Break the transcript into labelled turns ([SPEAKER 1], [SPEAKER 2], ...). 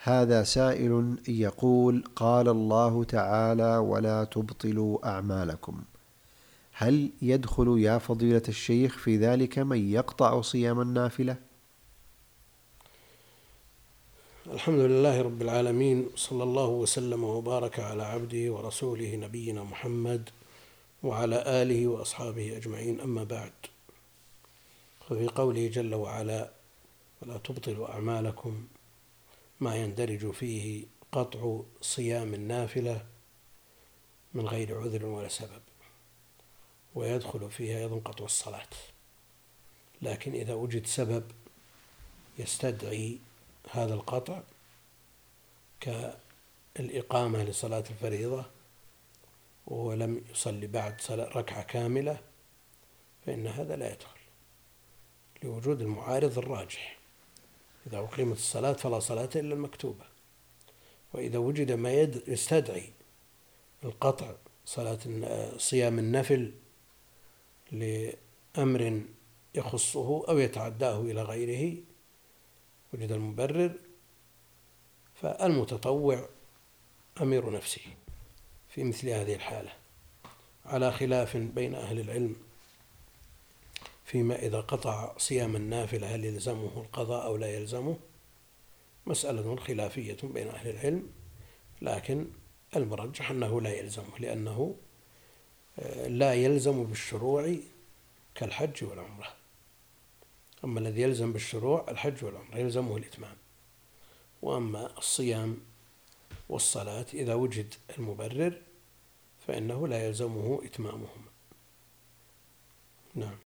[SPEAKER 1] هذا سائل يقول: قال الله تعالى: ولا تبطلوا أعمالكم. هل يدخل يا فضيلة الشيخ في ذلك من يقطع صيام النافلة؟
[SPEAKER 2] الحمد لله رب العالمين، صلى الله وسلم وبارك على عبده ورسوله نبينا محمد وعلى آله وأصحابه أجمعين، أما بعد. ففي قوله جل وعلا: ولا تبطلوا أعمالكم، ما يندرج فيه قطع صيام النافلة من غير عذر ولا سبب، ويدخل فيها أيضا قطع الصلاة، لكن إذا وجد سبب يستدعي هذا القطع كالإقامة لصلاة الفريضة ولم يصلي بعد ركعة كاملة، فإن هذا لا يدخل لوجود المعارض الراجح. إذا أقيمت الصلاة فلا صلاة إلا المكتوبة. وإذا وجد ما يستدعي القطع صيام النفل لأمر يخصه أو يتعداه إلى غيره، وجد المبرر، فالمتطوع أمير نفسه في مثل هذه الحالة، على خلاف بين أهل العلم فيما إذا قطع صيام النافلة هل يلزمه القضاء أو لا يلزمه. مسألة خلافية بين أهل العلم، لكن المرجح أنه لا يلزمه، لأنه لا يلزم بالشروع كالحج والعمرة. أما الذي يلزم بالشروع الحج والعمرة يلزمه الإتمام، وأما الصيام والصلاة إذا وجد المبرر فإنه لا يلزمه إتمامهما. نعم.